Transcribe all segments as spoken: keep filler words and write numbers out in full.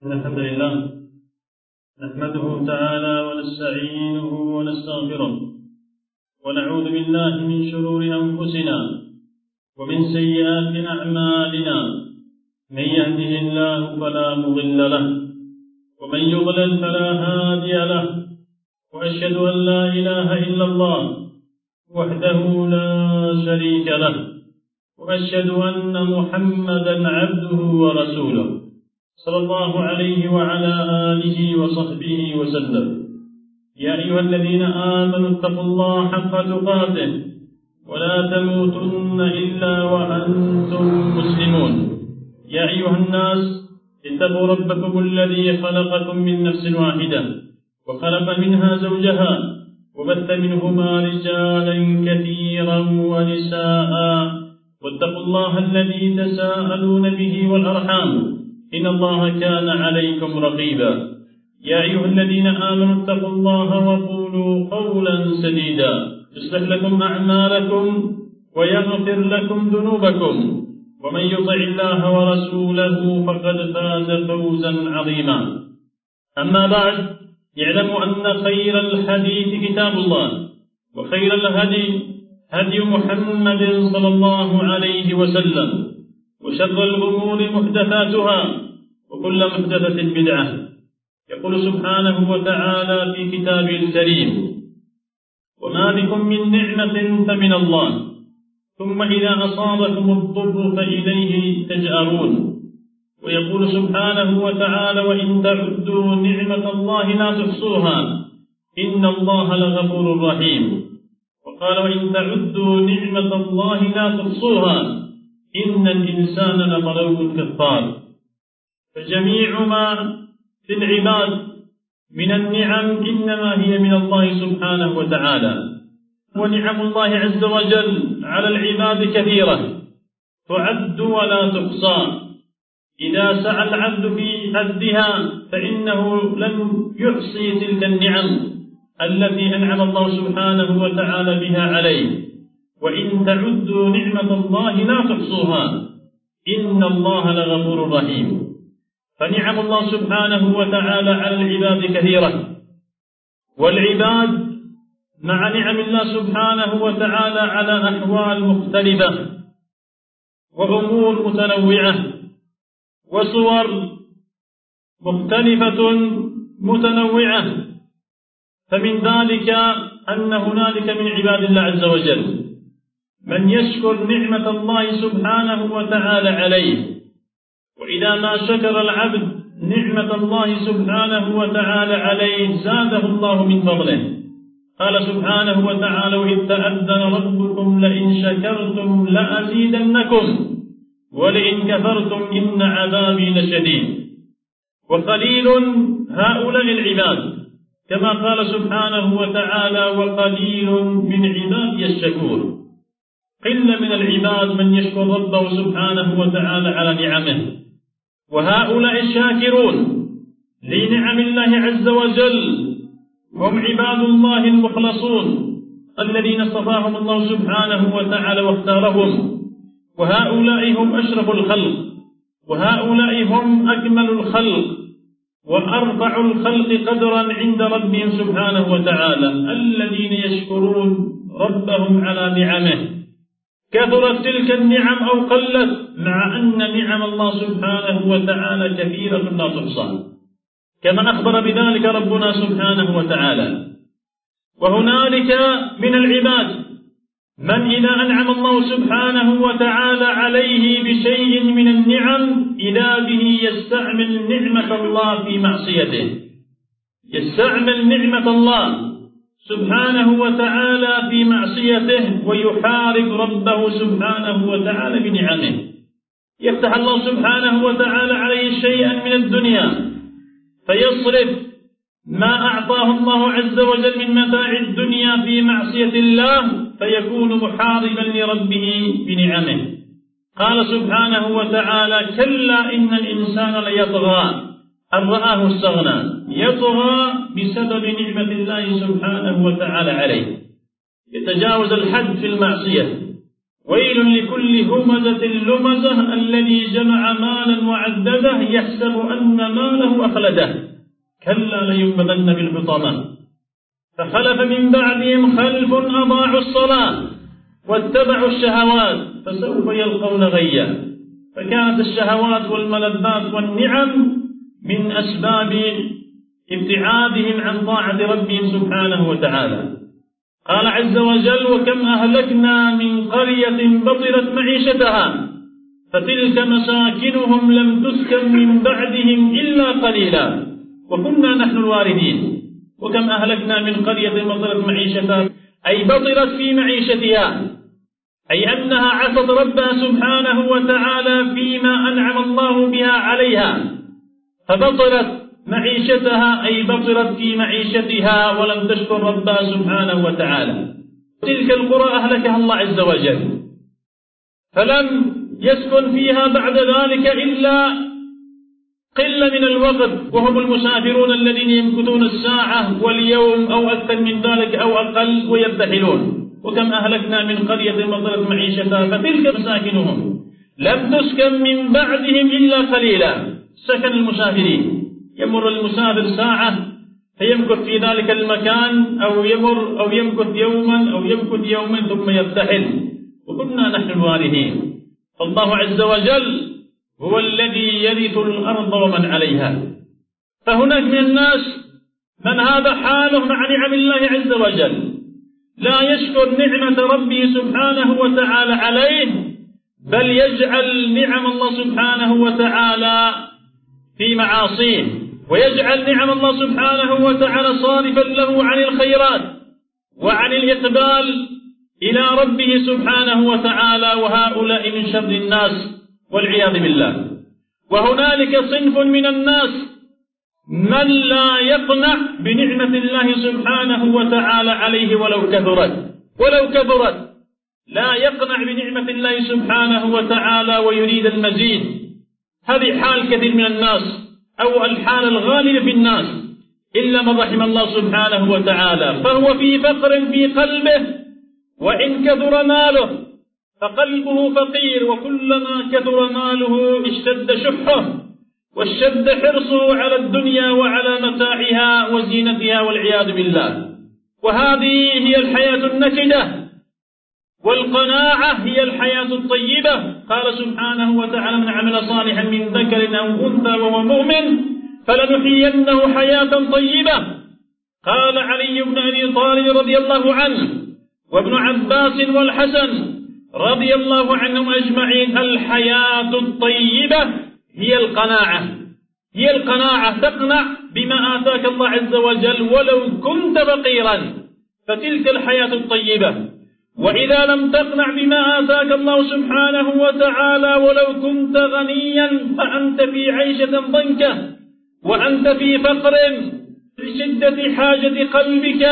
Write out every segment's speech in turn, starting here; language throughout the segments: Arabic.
إن الحمد لله نحمده تعالى ونستعينه ونستغفره ونعوذ بالله من شرور أنفسنا ومن سيئات أعمالنا. من يهده الله فلا مضل له ومن يضلل فلا هادي له، وأشهد أن لا إله إلا الله وحده لا شريك له، وأشهد أن محمدا عبده ورسوله صلى الله عليه وعلى آله وصحبه وسلم. يا أيها الذين آمنوا اتقوا الله حق تقاته ولا تموتن إلا وأنتم مسلمون. يا أيها الناس اتقوا ربكم الذي خلقكم من نفس واحدة وخلق منها زوجها وبث منهما رجالا كثيرا ونساء، واتقوا الله الذي تساءلون به والأرحام إن الله كان عليكم رقيبا. يا أيها الذين آمنوا اتقوا الله وقولوا قولا سديدا يصلح لكم أعمالكم ويغفر لكم ذنوبكم، ومن يطع الله ورسوله فقد فاز فوزا عظيما. أما بعد، اعلموا أن خير الحديث كتاب الله، وخير الهدي هدي محمد صلى الله عليه وسلم، وشر الأمور محدثاتها وكل محدثة بدعة. يقول سبحانه وتعالى في كتابه الكريم: وما بكم من نعمة فمن الله ثم إذا أصابكم الضر فإليه تجأرون. ويقول سبحانه وتعالى: وإن تعدوا نعمة الله لا تحصوها إن الله لغفور رحيم. وقال: وإن تعدوا نعمة الله لا تحصوها إن الإنسان لظلوم كفار. فجميع ما في العباد من النعم إنما هي من الله سبحانه وتعالى، ونعم الله عز وجل على العباد كثيرة تعد ولا تحصى. إذا سعى العبد في عدها فإنه لن يحصي تلك النعم التي أنعم الله سبحانه وتعالى بها عليه. وإن تعدوا نعمة الله لا تحصوها إن الله لغفور رحيم. فنعم الله سبحانه وتعالى على العباد كثيرة، والعباد مع نعم الله سبحانه وتعالى على أحوال مختلفة وأمور متنوعة وصور مختلفة متنوعة. فمن ذلك أن هنالك من عباد الله عز وجل من يشكر نعمة الله سبحانه وتعالى عليه، وإذا ما شكر العبد نعمة الله سبحانه وتعالى عليه زاده الله من فضله. قال سبحانه وتعالى: وإذ تأذن ربكم لئن شكرتم لأزيدنكم ولئن كفرتم إن عذابي لشديد. وقليل هؤلاء العباد كما قال سبحانه وتعالى: وقليل من عبادي الشكور. قل من العباد من يشكر ربه سبحانه وتعالى على نعمه. وهؤلاء الشاكرون لنعم الله عز وجل هم عباد الله المخلصون الذين اصطفاهم الله سبحانه وتعالى واختارهم. وهؤلاء هم أشرف الخلق، وهؤلاء هم أكمل الخلق وأرفع الخلق قدرا عند ربهم سبحانه وتعالى، الذين يشكرون ربهم على نعمه، كثرت تلك النعم أو قلت، مع أن نعم الله سبحانه وتعالى كثيرة لا تحصى، كما أخبر بذلك ربنا سبحانه وتعالى. وهنالك من العباد من إذا أنعم الله سبحانه وتعالى عليه بشيء من النعم إذا به يستعمل نعمة الله في معصيته، يستعمل نعمة الله سبحانه وتعالى في معصيته ويحارب ربه سبحانه وتعالى بنعمه. يفتح الله سبحانه وتعالى عليه شيئا من الدنيا فيصرف ما أعطاه الله عز وجل من متاع الدنيا في معصية الله فيكون محاربا لربه بنعمه. قال سبحانه وتعالى: كلا إن الإنسان ليطغى أن رآه استغنى. يطغى بسبب نعمة الله سبحانه وتعالى عليه، يتجاوز الحد في المعصية ويل لكل همزة لمزة الذي جمع مالا وعدده يحسب أن ماله أخلده كلا لينبذن بالحطمة فخلف من بعدهم خلف أضاعوا الصلاة واتبعوا الشهوات فسوف يلقون غيا. فكانت الشهوات والملذات والنعم من أسباب ابتعادهم عن طاعة ربهم سبحانه وتعالى. قال عز وجل: وكم أهلكنا من قرية بطرت معيشتها فتلك مساكنهم لم تسكن من بعدهم إلا قليلا وكنا نحن الواردين. وكم أهلكنا من قرية بطرت معيشتها أي بطرت في معيشتها، أي أنها عصت ربها سبحانه وتعالى فيما أنعم الله بها عليها فبطرت معيشتها أي بطرت في معيشتها ولم تشكر ربها سبحانه وتعالى. تلك القرى أهلكها الله عز وجل فلم يسكن فيها بعد ذلك إلا قلة من الوقت، وهم المسافرون الذين يمكثون الساعة واليوم أو أكثر من ذلك أو أقل ويرتحلون. وكم أهلكنا من قرية بطرت معيشتها فتلك مساكنهم لم تسكن من بعدهم إلا قليلا. سكن المسافرين، يمر المسافر ساعة فيمكث في ذلك المكان أو يمر أو يمكث يوما أو يمكث يوما ثم يرتحل، وكنا نحن الوارثين. فالله عز وجل هو الذي يرث الأرض ومن عليها. فهناك من الناس من هذا حاله مع نعم الله عز وجل لا يشكر نعمة ربه سبحانه وتعالى عليه، بل يجعل نعم الله سبحانه وتعالى في معاصيه ويجعل نعم الله سبحانه وتعالى صارفا له عن الخيرات وعن الإقبال إلى ربه سبحانه وتعالى، وهؤلاء من شر الناس والعياذ بالله. وهنالك صنف من الناس من لا يقنع بنعمة الله سبحانه وتعالى عليه ولو كثرت ولو كثرت لا يقنع بنعمة الله سبحانه وتعالى ويريد المزيد. هذه حال كثير من الناس أو الحال الغالب في الناس إلا من رحم الله سبحانه وتعالى، فهو في فقر في قلبه وإن كثر ماله فقلبه فقير، وكلما كثر ماله اشتد شحه واشتد حرصه على الدنيا وعلى متاعها وزينتها والعياذ بالله. وهذه هي الحياة النكدة، والقناعة هي الحياة الطيبة. قال سبحانه وتعالى: من عمل صالحا من ذكر أو أنثى وهو مؤمن فلنحيينه حياة طيبة. قال علي بن أبي طالب رضي الله عنه وابن عباس والحسن رضي الله عنهم أجمعين: الحياة الطيبة هي القناعة، هي القناعة، تقنع بما آتاك الله عز وجل ولو كنت فقيرا، فتلك الحياة الطيبة. وإذا لم تقنع بما آتاك الله سبحانه وتعالى ولو كنت غنيا فأنت في عيشة ضنكة وأنت في فقر لشدة حاجة قلبك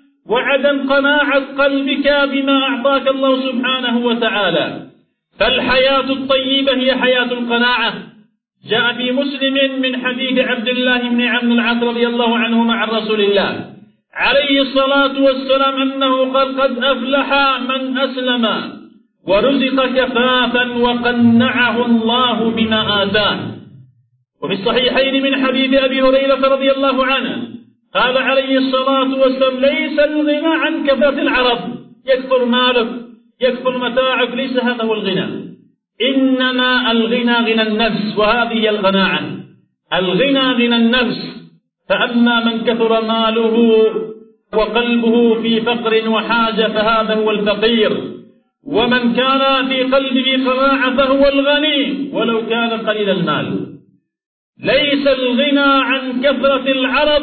وعدم قناعة قلبك بما أعطاك الله سبحانه وتعالى. فالحياة الطيبة هي حياة القناعة. جاء في مسلم من حديث عبد الله بن عمرو بن العاص رضي الله عنهما عن رسول الله عليه الصلاة والسلام أنه قال: قد أفلح من أسلم ورزق كفافا وقنعه الله بما آتاه. وفي الصحيحين من حديث أبي هريرة رضي الله عنه قال عليه الصلاة والسلام: ليس الغنى عن كثرة العرب، يكثر مالك يكثر متاعك، ليس هذا هو الغنى، إنما الغنى غنى النفس، وهذه هي القناعة. الغنى غنى النفس. فأما من كثر ماله وقلبه في فقر وحاجة فهذا هو الفقير، ومن كان في قلبه قناعة فهو الغني ولو كان قليل المال. ليس الغنى عن كثرة العرب،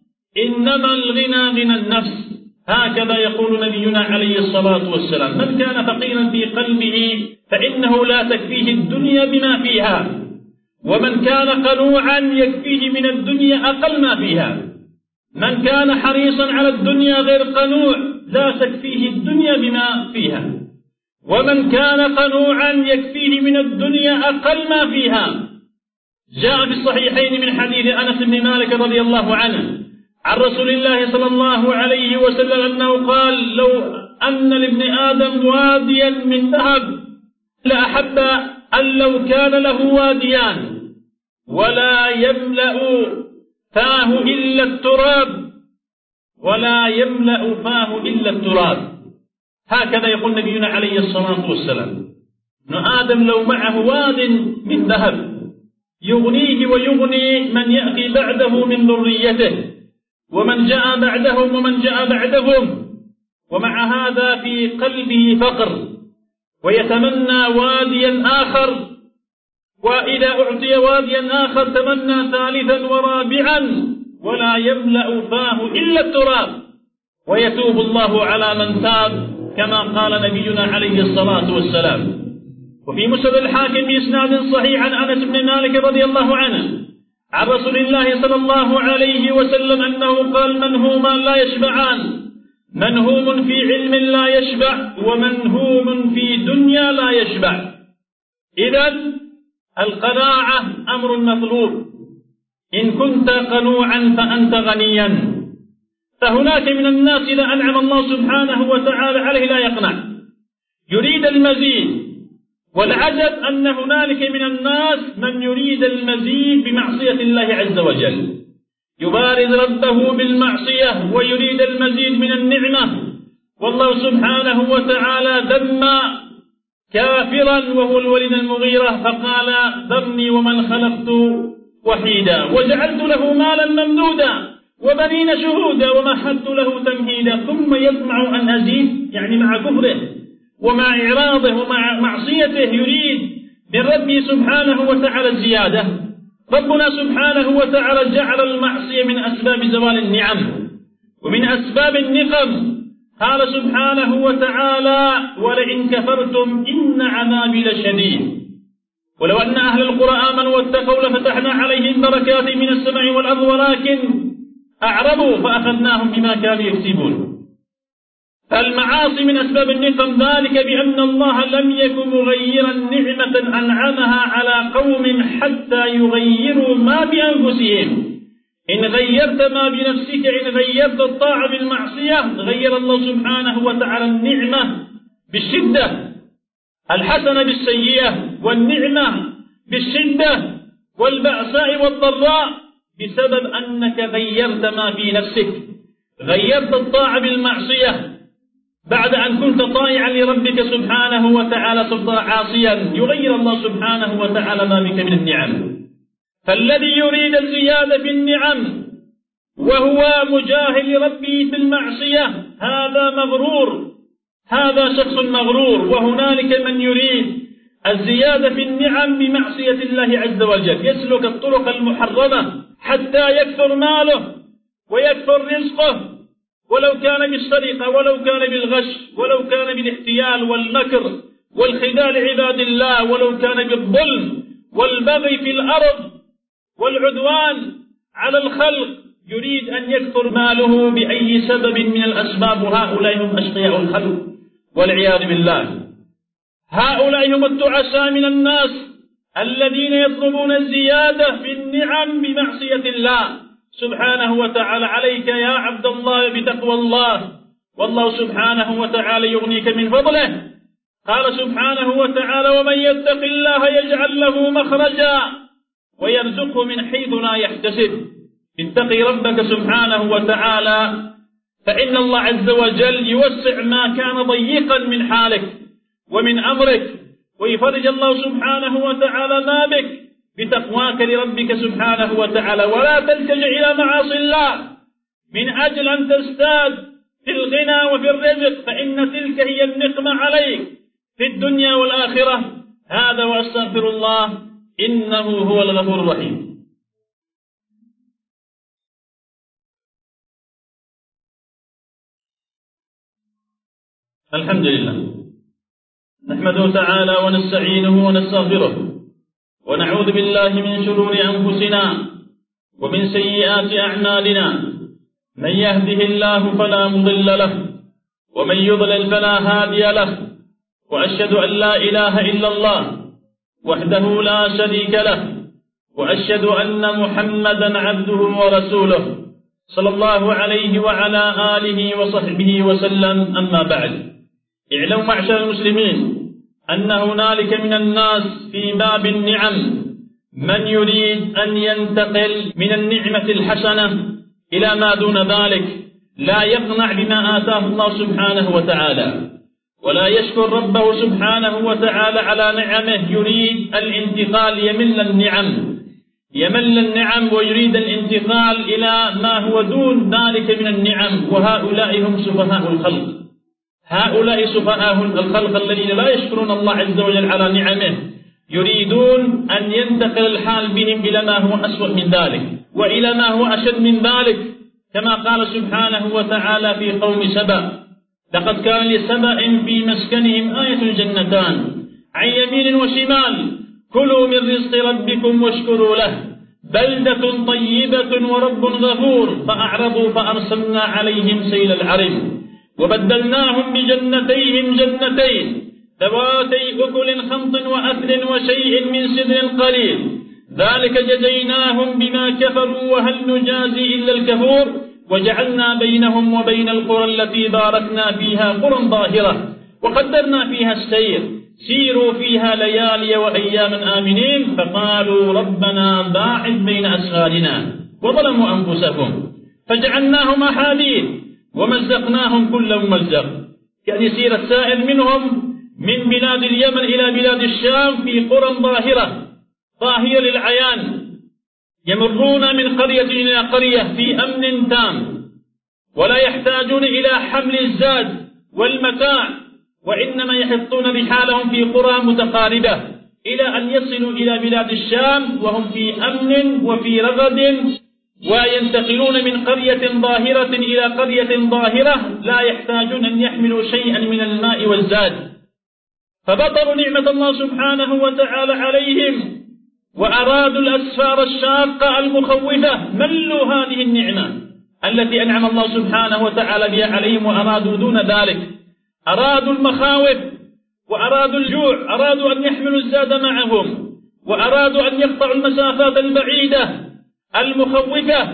إنما الغنى غنى النفس. هكذا يقول نبينا عليه الصلاة والسلام: من كان فقيرا في قلبه فإنه لا تكفيه الدنيا بما فيها، ومن كان قنوعا يكفيه من الدنيا أقل ما فيها. من كان حريصا على الدنيا غير قنوع لا تكفيه الدنيا بما فيها، ومن كان قنوعا يكفيه من الدنيا أقل ما فيها. جاء في الصحيحين من حديث أنس بن مالك رضي الله عنه عن رسول الله صلى الله عليه وسلم أنه قال: لو أن لابن آدم واديا من ذهب لأحب أن لو كان له واديان ولا يملأ فاه إلا التراب ولا يملأ فاه إلا التراب. هكذا يقول نبينا عليه الصلاة والسلام: ابن آدم لو معه واد من ذهب يغنيه ويغني من يأتي بعده من ذريته ومن جاء بعدهم ومن جاء بعدهم، ومع هذا في قلبه فقر ويتمنى واديا آخر، وإذا أعطي واديا آخر تمنى ثالثا ورابعا ولا يملأ فاه إلا التراب، ويتوب الله على من تاب كما قال نبينا عليه الصلاة والسلام. وفي مسند الحاكم بإسناد صحيح عن أنس بن مالك رضي الله عنه عن رسول الله صلى الله عليه وسلم أنه قال: منهومان لا يشبعان، منهوم في علم لا يشبع ومنهوم في دنيا لا يشبع. إذن القناعة أمر مطلوب، إن كنت قنوعا فأنت غنيا. فهناك من الناس إذا أنعم الله سبحانه وتعالى عليه لا يقنع، يريد المزيد. والعجب أن هنالك من الناس من يريد المزيد بمعصية الله عز وجل، يبارز ربه بالمعصية ويريد المزيد من النعمة. والله سبحانه وتعالى ذم كافرا وهو الوليد المغيرة فقال: ذرني ومن خلقت وحيدا وجعلت له مالا ممدودا وبنين شهودا ومهدت له تمهيدا، ثم يطمع أن أزيد، يعني مع كفره ومع إعراضه ومع معصيته يريد من ربه سبحانه وتعالى الزيادة. ربنا سبحانه وتعالى جعل المعصية من أسباب زوال النعم ومن أسباب النقم. قال سبحانه وتعالى: ولئن كفرتم إن عذابي لشديد ولو أن أهل القرى آمنوا واتقوا لفتحنا عليهم بركات من السماء والأرض ولكن أعرضوا فأخذناهم بما كانوا يكسبون. فالمعاصي من أسباب النقم، ذلك بأن الله لم يكن مغيرا نعمة أنعمها على قوم حتى يغيروا ما بأنفسهم. إن غيرت ما بنفسك، إن غيرت الطاعة بالمعصية، غير الله سبحانه وتعالى النعمة بالشدة، الحسنة بالسيئة، والنعمة بالشدة، والبأساء والضراء، بسبب أنك غيرت ما في نفسك. غيرت الطاعة بالمعصية بعد أن كنت طائعا لربك سبحانه وتعالى صرت عاصيا، يغير الله سبحانه وتعالى ما بك من النعم. فالذي يريد الزيادة في النعم وهو مجاهل لربه في المعصية هذا مغرور، هذا شخص مغرور. وهنالك من يريد الزيادة في النعم بمعصية الله عز وجل، يسلك الطرق المحرمة حتى يكثر ماله ويكثر رزقه، ولو كان بالسرقة ولو كان بالغش ولو كان بالاحتيال والمكر والخداع لعباد الله، ولو كان بالظلم والبغي في الأرض والعدوان على الخلق، يريد أن يكثر ماله بأي سبب من الأسباب. وهؤلاء هم أشقياء الخلق والعياذ بالله. هؤلاء هم التعساء من الناس الذين يطلبون الزيادة في النعم بمعصية الله سبحانه وتعالى. عليك يا عبد الله بتقوى الله، والله سبحانه وتعالى يغنيك من فضله. قال سبحانه وتعالى: ومن يتق الله يجعل له مخرجا ويرزقه من حيث لا يحتسب. اتقي ربك سبحانه وتعالى، فإن الله عز وجل يوسع ما كان ضيقا من حالك ومن أمرك، ويفرج الله سبحانه وتعالى ما بك بتقواك لربك سبحانه وتعالى. ولا تلتجئ إلى معاصي الله من أجل أن تزداد في الغنى وفي الرزق، فإن تلك هي النقمة عليك في الدنيا والآخرة. هذا وأستغفر الله إنه هو الغفور الرحيم. الحمد لله، نحمده تعالى ونستعينه ونستغفره، ونعوذ بالله من شرور أنفسنا ومن سيئات أعمالنا. من يهده الله فلا مضل له ومن يضلل فلا هادي له، وأشهد أن لا إله إلا الله وحده لا شريك له، وأشهد أن محمدا عبده ورسوله صلى الله عليه وعلى آله وصحبه وسلم. أما بعد، اعلموا معشر المسلمين أن هنالك من الناس في باب النعم من يريد أن ينتقل من النعمة الحسنة إلى ما دون ذلك، لا يقنع بما آتاه الله سبحانه وتعالى ولا يشكر ربه سبحانه وتعالى على نعمه، يريد الانتقال يمل النعم يمل النعم ويريد الانتقال إلى ما هو دون ذلك من النعم. وهؤلاء هم سفهاء الخلق، هؤلاء سفهاء الخلق الذين لا يشكرون الله عز وجل على نعمه، يريدون أن ينتقل الحال بهم إلى ما هو أسوأ من ذلك وإلى ما هو أشد من ذلك، كما قال سبحانه وتعالى في قوم سبأ: لقد كان لسبأ في مسكنهم آية جنتان عن يمين وشمال كلوا من رزق ربكم واشكروا له بلدة طيبة ورب غفور فأعرضوا فأرسلنا عليهم سيل العرم وبدلناهم بجنتيهم جنتين ذواتي أكل خمط وأثل وشيء من سدر قليل ذلك جزيناهم بما كفروا وهل نجازي إلا الكفور وجعلنا بينهم وبين القرى التي باركنا فيها قرى ظاهرة وقدرنا فيها السير سيروا فيها ليالي وأياما آمنين فقالوا ربنا باعد بين أسفارنا وظلموا أنفسهم فجعلناهم أحاديث ومزقناهم كل ممزق، يعني سير السائر منهم من بلاد اليمن إلى بلاد الشام في قرى ظاهرة ظاهرة للعيان، يمرون من قرية إلى قرية في أمن تام ولا يحتاجون إلى حمل الزاد والمتاع، وإنما يحطون رحالهم في قرى متقاربة إلى أن يصلوا إلى بلاد الشام وهم في أمن وفي رغد، وينتقلون من قرية ظاهرة إلى قرية ظاهرة لا يحتاجون أن يحملوا شيئا من الماء والزاد. فبطروا نعمة الله سبحانه وتعالى عليهم وأرادوا الأسفار الشاقة المخوفة، ملوا هذه النعمة التي أنعم الله سبحانه وتعالى بها عليهم وأرادوا دون ذلك، أرادوا المخاوف وأرادوا الجوع، أرادوا أن يحملوا الزاد معهم وأرادوا أن يقطعوا المسافات البعيدة المخوفة،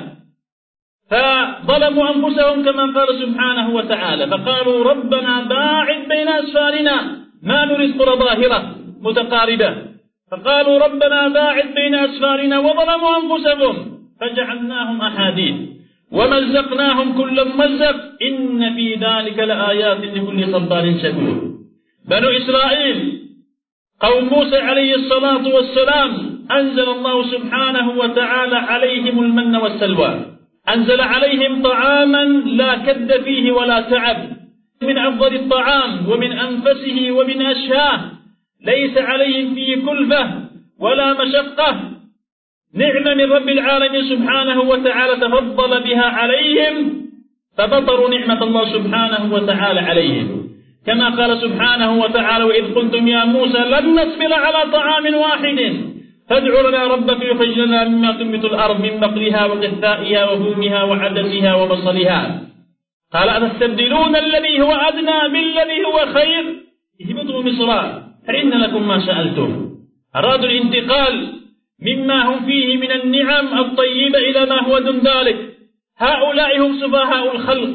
فظلموا أنفسهم كما قال سبحانه وتعالى فقالوا ربنا باعد بين أسفارنا، ما نريد قرى ظاهرة متقاربة، فقالوا ربنا باعد بين أسفارنا وظلموا أنفسهم فجعلناهم أحاديث ومزقناهم كل ممزق إن في ذلك لآيات لكل صبار شكور. بنو إسرائيل قوم موسى عليه الصلاة والسلام أنزل الله سبحانه وتعالى عليهم المن والسلوى، أنزل عليهم طعاما لا كد فيه ولا تعب، من أفضل الطعام ومن أنفسه ومن أشهاه، ليس عليهم فيه كلفة ولا مشقة، نعمة من رب العالمين سبحانه وتعالى تفضل بها عليهم فبطروا نعمة الله سبحانه وتعالى عليهم، كما قال سبحانه وتعالى وإذ قلتم يا موسى لن نصبر على طعام واحد فادع لنا ربك يخرج لنا مما تنبت الأرض من بقلها وقثائها وفومها وعدسها وبصلها قال أتستبدلون الذي هو أدنى بالذي هو خير اهبطوا مصرا فإن لكم ما سألتم. أرادوا الانتقال مما هم فيه من النعم الطيبة إلى ما هو دون ذلك. هؤلاء هم سفهاء الخلق،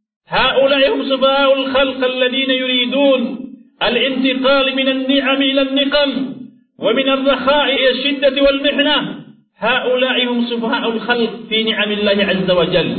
هؤلاء هم سفهاء الخلق الذين يريدون الانتقال من النعم إلى النقم ومن الرخاء إلى الشدة والمحنة، هؤلاء هم سفهاء الخلق في نعم الله عز وجل.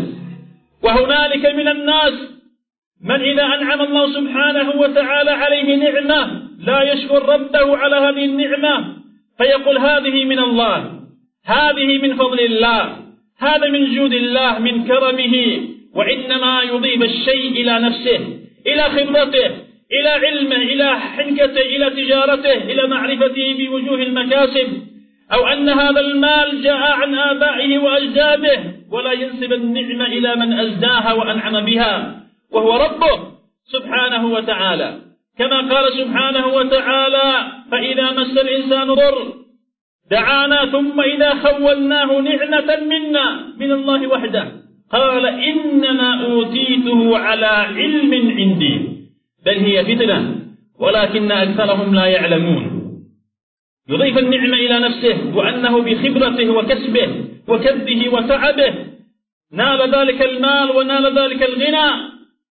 وهنالك من الناس من إذا أنعم الله سبحانه وتعالى عليه نعمة لا يشكر ربه على هذه النعمة فيقول هذه من الله، هذه من فضل الله، هذا من جود الله من كرمه، وإنما يضيف الشيء إلى نفسه، إلى خبرته، إلى علمه، إلى حنكته، إلى تجارته، إلى معرفته بوجوه المكاسب، أو أن هذا المال جاء عن آبائه وأجداده، ولا ينسب النعمة إلى من أزداها وأنعم بها وهو ربه سبحانه وتعالى، كما قال سبحانه وتعالى فإذا مس الإنسان ضر دعانا ثم إذا خولناه نعمة منا من الله وحده قال إنما أوتيته على علم عندي بل هي فتنة ولكن أكثرهم لا يعلمون. يضيف النعمة إلى نفسه وأنه بخبرته وكسبه وكده وتعبه نال ذلك المال ونال ذلك الغنى،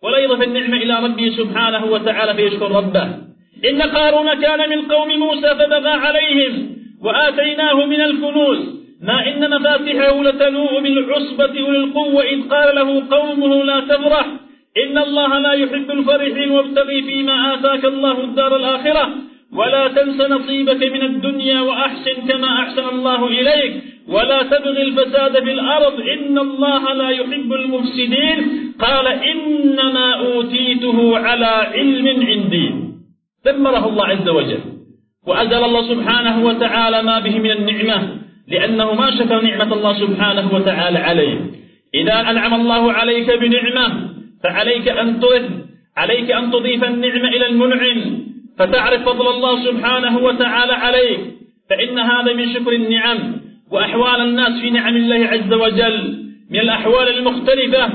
ولا يضف النعمة إلى ربه سبحانه وتعالى فيشكر ربه. إن قارون كان من قوم موسى فبغى عليهم وآتيناه من الكنوز ما إن مفاتحه لتنوء بالعصبة أولي القوة إذ قال له قومه لا تفرح إن الله لا يحب الفرحين وابتغي فيما آتاك الله الدار الآخرة ولا تنس نصيبك من الدنيا وأحسن كما أحسن الله إليك ولا تبغي الفساد في الأرض إن الله لا يحب المفسدين. قال إنما أوتيته على علم عندي. دمره الله عز وجل وأزل الله سبحانه وتعالى ما به من النعمة لأنه ما شكر نعمة الله سبحانه وتعالى عليه. إذا أنعم الله عليك بنعمة فعليك أن تضيف عليك أن تضيف النعمة إلى المنعم فتعرف فضل الله سبحانه وتعالى عليك، فإن هذا من شكر النعم. وأحوال الناس في نعم الله عز وجل من الأحوال المختلفة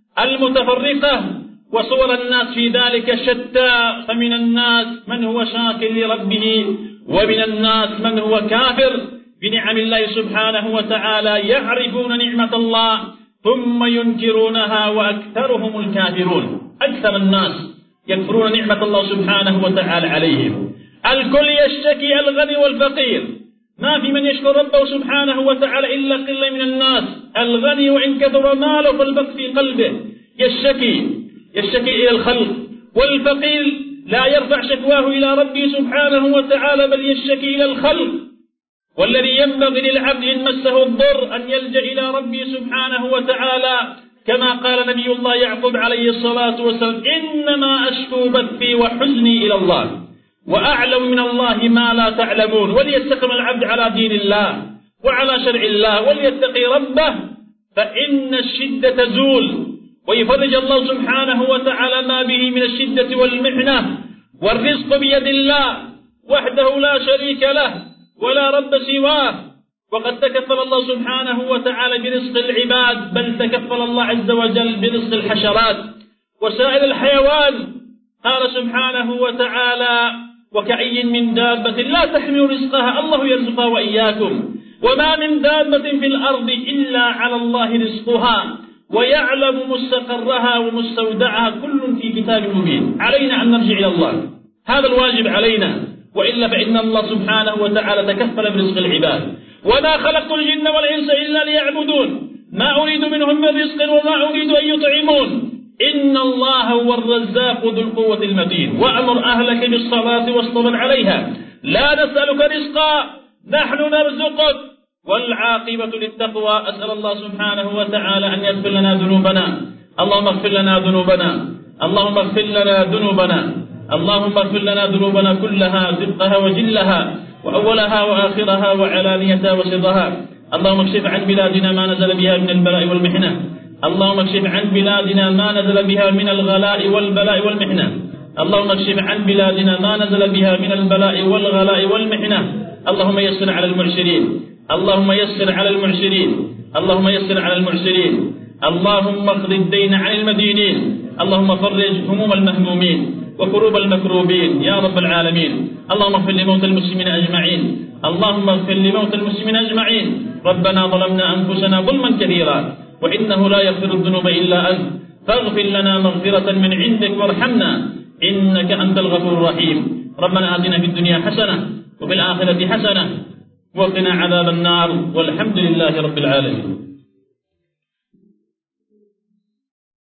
المتفرقة وصور الناس في ذلك شتى، فمن الناس من هو شاكر لربه ومن الناس من هو كافر بنعم الله سبحانه وتعالى. يعرفون نعمة الله ثم ينكرونها وأكثرهم الكافرون. أكثر الناس يكفرون نعمة الله سبحانه وتعالى عليهم. الكل يشتكي الغني والفقير، ما في من يشكر ربه سبحانه وتعالى إلا قلة من الناس. الغني وإن كثر ماله فالبق في قلبه يشتكي يشتكي إلى الخلق، والفقير لا يرفع شكواه إلى ربه سبحانه وتعالى بل يشتكي إلى الخلق. والذي ينبغي للعبد إن مسه الضر أن يلجأ إلى ربه سبحانه وتعالى كما قال نبي الله يعقوب عليه الصلاة والسلام إنما أشكو بثي وحزني إلى الله وأعلم من الله ما لا تعلمون. وليستقم العبد على دين الله وعلى شرع الله وليتقي ربه فإن الشدة تزول ويفرج الله سبحانه وتعالى ما به من الشدة والمحنة. والرزق بيد الله وحده لا شريك له ولا رب سواه، وقد تكفل الله سبحانه وتعالى برزق العباد بل تكفل الله عز وجل برزق الحشرات وسائر الحيوان. قال سبحانه وتعالى وكأي من دابة لا تحمل رزقها الله يرزقها وإياكم وما من دابة في الأرض إلا على الله رزقها ويعلم مستقرها ومستودعها كل في كتاب مبين. علينا أن نرجع إلى الله، هذا الواجب علينا، وإلا فإن الله سبحانه وتعالى تكفل برزق العباد. وما خلقت الجن والإنس إلا ليعبدون ما أريد منهم من رزق وما أريد أن يطعمون إن الله هو الرزاق ذو القوة المتين. وأمر أهلك بالصلاة واصطبر عليها لا نسألك رزقا نحن نرزقك والعاقبة للتقوى. أسأل الله سبحانه وتعالى أن يغفر لنا ذنوبنا. اللهم اغفر لنا ذنوبنا اللهم اغفر لنا ذنوبنا اللهم اغفر لنا ذنوبنا كلها دقها وجلها وأولها وآخرها وعلانيتها وسرها. اللهم اكشف عن بلادنا ما نزل بها من البلاء والمحنة اللهم اكشف عن بلادنا ما نزل بها من الغلاء والبلاء والمحنة اللهم اكشف عن بلادنا ما نزل بها من البلاء والغلاء والمحنة. اللهم يسر على المعسرين اللهم يسر على المعسرين اللهم يسر على المعسرين اللهم اقض الدين عن المدينين اللهم فرج هموم المهمومين وكروب المكروبين يا رب العالمين. اللهم اغفر لموتى المسلمين أجمعين اللهم اغفر لموتى المسلمين أجمعين. ربنا ظلمنا أنفسنا ظلما كثيرا وإنه لا يغفر الذنوب إلا أنت فاغفر لنا مغفرة من عندك وارحمنا إنك أنت الغفور الرحيم. ربنا آتنا في الدنيا حسنة وفي الآخرة حسنة وقنا عذاب النار والحمد لله رب العالمين.